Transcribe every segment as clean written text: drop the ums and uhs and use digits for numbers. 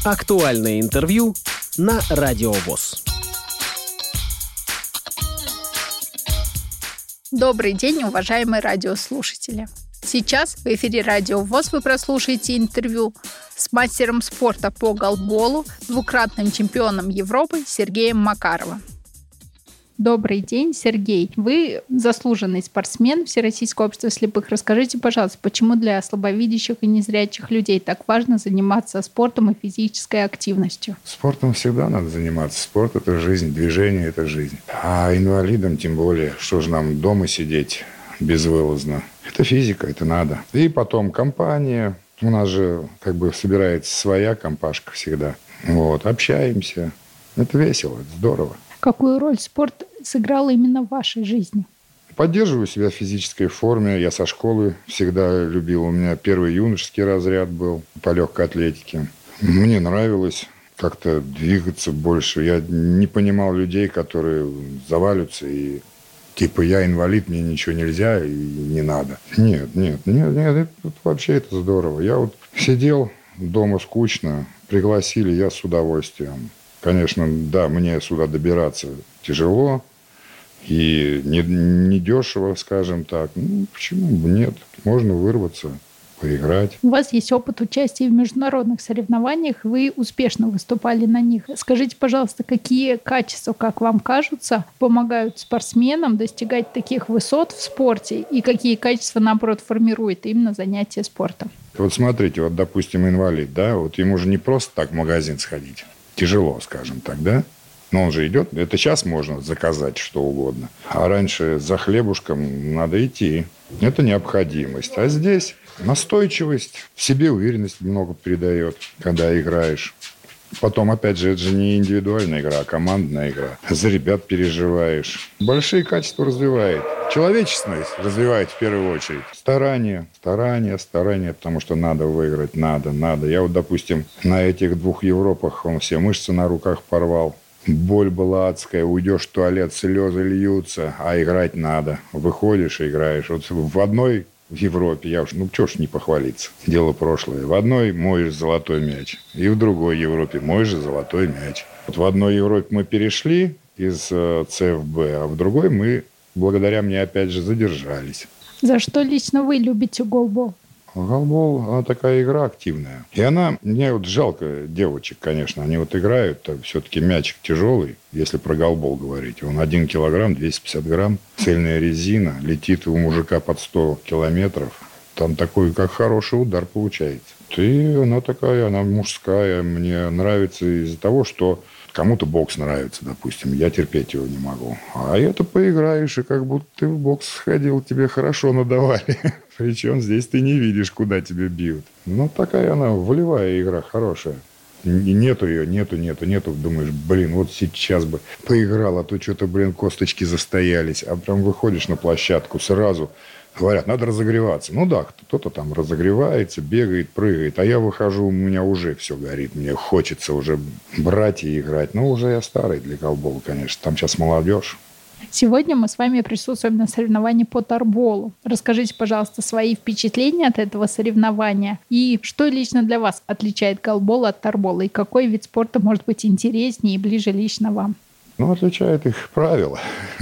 Актуальное интервью на Радио ВОС. Добрый день, уважаемые радиослушатели. Сейчас в эфире Радио ВОС вы прослушаете интервью с мастером спорта по голболу, двукратным чемпионом Европы Сергеем Макаровым. Добрый день, Сергей. Вы заслуженный спортсмен Всероссийского общества слепых. Расскажите, пожалуйста, почему для слабовидящих и незрячих людей так важно заниматься спортом и физической активностью? Спортом всегда надо заниматься. Спорт – это жизнь, движение – это жизнь. А инвалидам тем более, что же нам дома сидеть безвылазно? Это физика, это надо. И потом компания. У нас же собирается своя компашка всегда. Общаемся. Это весело, это здорово. Какую роль спорт сыграл именно в вашей жизни? Поддерживаю себя в физической форме. Я со школы всегда любил. У меня первый юношеский разряд был по легкой атлетике. Мне нравилось как-то двигаться больше. Я не понимал людей, которые завалятся и я инвалид, мне ничего нельзя и не надо. Нет, вообще это здорово. Я сидел дома скучно, пригласили, я с удовольствием. Конечно, да, мне сюда добираться тяжело и не дешево, скажем так. Почему бы нет? Можно вырваться, поиграть. У вас есть опыт участия в международных соревнованиях, вы успешно выступали на них. Скажите, пожалуйста, какие качества, как вам кажется, помогают спортсменам достигать таких высот в спорте и какие качества, наоборот, формирует именно занятие спортом? Смотрите, допустим, инвалид, да, ему же не просто так в магазин сходить. Тяжело, скажем так, да? Но он же идет. Это сейчас можно заказать что угодно. А раньше за хлебушком надо идти. Это необходимость. А здесь настойчивость, в себе уверенность много придает, когда играешь. Потом, опять же, это же не индивидуальная игра, а командная игра. За ребят переживаешь. Большие качества развивает. Человечность развивает в первую очередь. Старание, потому что надо выиграть, надо. Я допустим, на этих 2 Европах все мышцы на руках порвал. Боль была адская, уйдешь в туалет, слезы льются, а играть надо. Выходишь и играешь. В одной в Европе, чего ж не похвалиться. Дело прошлое. В одной моешь золотой мяч, и в другой Европе моешь золотой мяч. В одной Европе мы перешли из ЦФБ, а в другой мы, благодаря мне, опять же, задержались. За что лично вы любите голбол? Голбол, она такая игра активная. И мне жалко девочек, конечно, они играют, все-таки мячик тяжелый, если про голбол говорить. Он 1 килограмм, 250 грамм, цельная резина, летит у мужика под 100 километров. Там такой, как хороший удар получается. И она мужская, мне нравится из-за того, что кому-то бокс нравится, допустим, я терпеть его не могу. А это поиграешь, и как будто ты в бокс сходил, тебе хорошо надавали. Причем здесь ты не видишь, куда тебе бьют. Такая она волевая игра, хорошая. И нету ее. Думаешь, сейчас бы поиграл, а то что-то, косточки застоялись. А прям выходишь на площадку сразу. Говорят, надо разогреваться. Кто-то там разогревается, бегает, прыгает. А я выхожу, у меня уже все горит. Мне хочется уже брать и играть. Уже я старый для голбола, конечно. Там сейчас молодежь. Сегодня мы с вами присутствуем на соревновании по торболу. Расскажите, пожалуйста, свои впечатления от этого соревнования. И что лично для вас отличает голбол от торбола? И какой вид спорта может быть интереснее и ближе лично вам? Отличает их правила.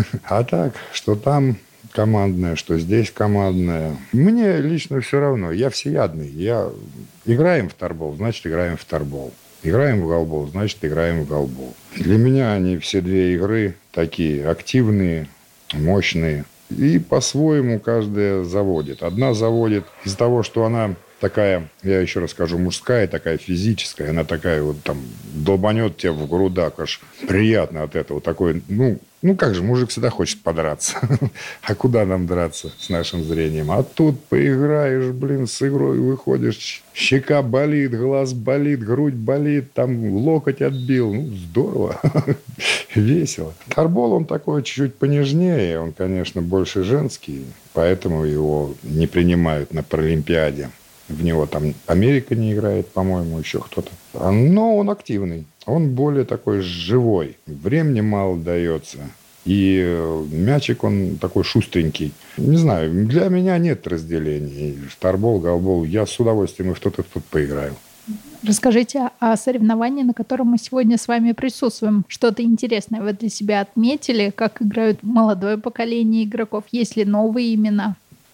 А так, что там командная, что здесь командная. Мне лично все равно. Я всеядный. Играем в торбол, значит, играем в торбол. Играем в голбол, значит, играем в голбол. Для меня они все 2 игры такие активные, мощные. И по-своему каждая заводит. Одна заводит из-за того, что она такая, я еще раз скажу, мужская, такая физическая. Она такая долбанет тебя в грудак. Аж приятно от этого. Такой, как же, мужик всегда хочет подраться. А куда нам драться с нашим зрением? А тут поиграешь, с игрой выходишь. Щека болит, глаз болит, грудь болит, там локоть отбил. Здорово. Весело. Торбол, он такой чуть-чуть понежнее. Он, конечно, больше женский. Поэтому его не принимают на Паралимпиаде. В него там Америка не играет, по-моему, еще кто-то. Но он активный. Он более такой живой. Времени мало дается. И мячик, он такой шустренький. Не знаю, для меня нет разделений. Торбол, голбол. Я с удовольствием и в тот поиграю. Расскажите о соревновании, на котором мы сегодня с вами присутствуем. Что-то интересное вы для себя отметили? Как играют молодое поколение игроков? Есть ли новые имена?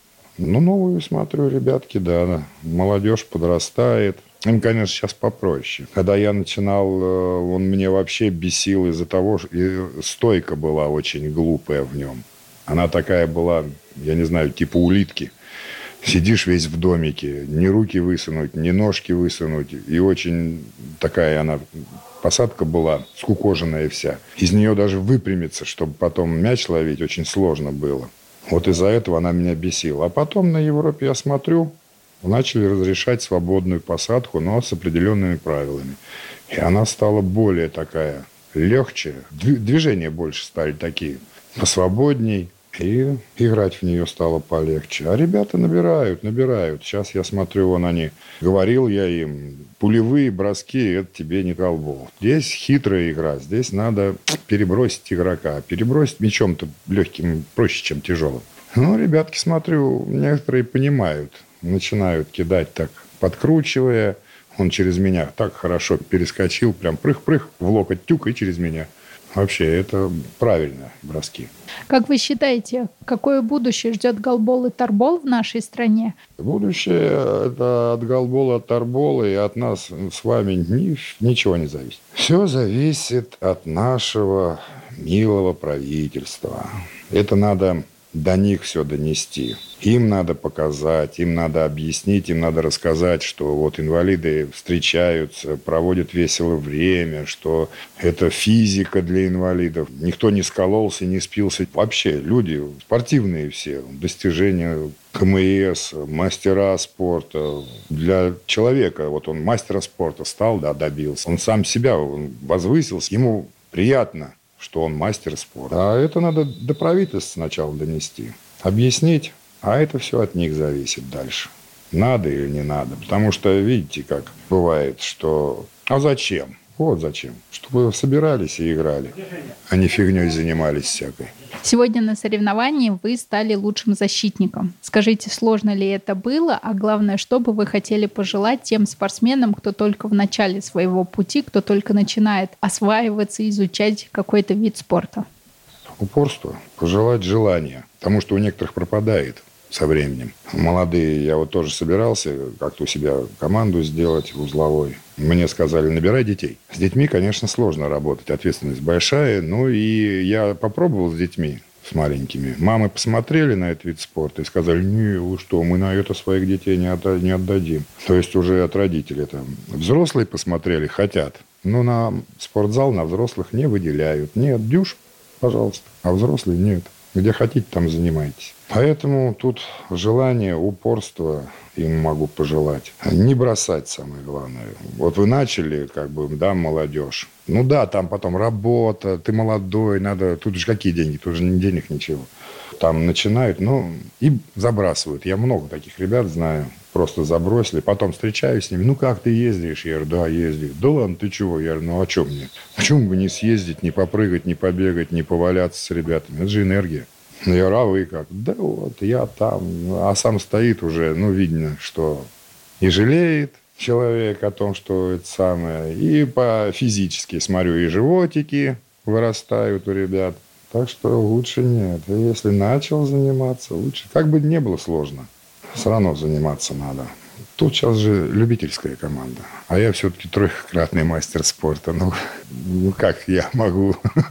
Новую смотрю, ребятки, да. Молодежь подрастает. Им, конечно, сейчас попроще. Когда я начинал, он меня вообще бесил из-за того, что стойка была очень глупая в нем. Она такая была, я не знаю, типа улитки. Сидишь весь в домике, ни руки высунуть, ни ножки высунуть. И очень такая она, посадка была скукоженная вся. Из нее даже выпрямиться, чтобы потом мяч ловить, очень сложно было. Вот из-за этого она меня бесила. А потом на Европе я смотрю, начали разрешать свободную посадку, но с определенными правилами. И она стала более такая легче. Движения больше стали такие посвободней. И играть в нее стало полегче. А ребята набирают. Сейчас я смотрю, говорил я им, пулевые броски – это тебе не голбол. Здесь хитрая игра, здесь надо перебросить игрока. Перебросить мячом-то легким проще, чем тяжелым. Ребятки, смотрю, некоторые понимают. Начинают кидать так, подкручивая. Он через меня так хорошо перескочил, прям прых-прых, в локоть тюк и через меня. Вообще, это правильно, броски. Как вы считаете, какое будущее ждет голбол и торбол в нашей стране? Будущее – это от голбола, от торбола, и от нас с вами ничего не зависит. Все зависит от нашего милого правительства. Это надо до них все донести. Им надо показать, им надо объяснить, им надо рассказать, что вот инвалиды встречаются, проводят весело время, что это физика для инвалидов. Никто не скололся, не спился. Вообще люди спортивные все, достижения КМС, мастера спорта. Для человека, вот он мастера спорта стал, добился. Он сам себя возвысился, ему приятно, что он мастер спорта. А это надо до правительства сначала донести, объяснить, а это все от них зависит дальше. Надо или не надо. Потому что, видите, как бывает, что... А зачем? Вот зачем. Чтобы собирались и играли, а не фигней занимались всякой. Сегодня на соревновании вы стали лучшим защитником. Скажите, сложно ли это было, а главное, что бы вы хотели пожелать тем спортсменам, кто только в начале своего пути, кто только начинает осваиваться, изучать какой-то вид спорта? Упорство, пожелать желания, потому что у некоторых пропадает со временем. Молодые, я вот тоже собирался как-то у себя команду сделать узловой. Мне сказали, набирай детей. С детьми, конечно, сложно работать, ответственность большая. И я попробовал с детьми, с маленькими. Мамы посмотрели на этот вид спорта и сказали, не, вы что, мы на это своих детей не отдадим. То есть уже от родителей. Взрослые посмотрели, хотят. Но на спортзал, на взрослых не выделяют. Нет, дюш, пожалуйста, а взрослые нет. Где хотите, там занимайтесь. Поэтому тут желание, упорство им могу пожелать. Не бросать, самое главное. Вот вы начали, молодежь. Там потом работа, ты молодой, надо... Тут же какие деньги? Тут же не денег ничего. Там начинают, и забрасывают. Я много таких ребят знаю. Просто забросили. Потом встречаюсь с ними. Как ты ездишь? Я говорю, да, ездил. Да ладно, ты чего? Я говорю, а что мне? Почему бы не съездить, не попрыгать, не побегать, не поваляться с ребятами? Это же энергия. Я говорю, а вы как? Да вот, я там. А сам стоит уже, видно, что и жалеет человек о том, что это самое. И физически смотрю, и животики вырастают у ребят. Так что лучше нет. Если начал заниматься, лучше. Как бы не было сложно. Все равно заниматься надо. Тут сейчас же любительская команда. А я все-таки трехкратный мастер спорта. Как я могу?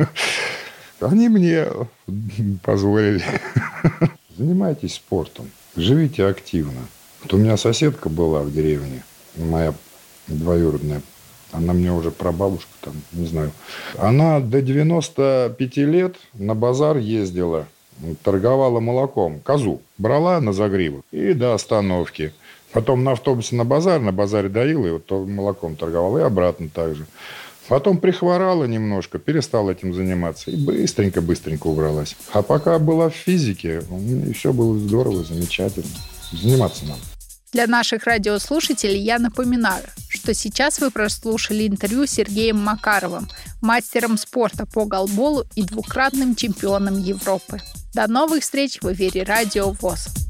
Они мне позволили. Занимайтесь спортом. Живите активно. Вот у меня соседка была в деревне. Моя двоюродная. Она мне уже прабабушка, не знаю. Она до 95 лет на базар ездила. Торговала молоком. Козу брала на загривок и до остановки. Потом на автобусе на базаре доила, и вот молоком торговала, и обратно так же. Потом прихворала немножко, перестала этим заниматься, и быстренько убралась. А пока была в физике, все было здорово, замечательно. Заниматься надо. Для наших радиослушателей я напоминаю, что сейчас вы прослушали интервью с Сергеем Макаровым, мастером спорта по голболу и двукратным чемпионом Европы. До новых встреч в эфире Радио ВОС.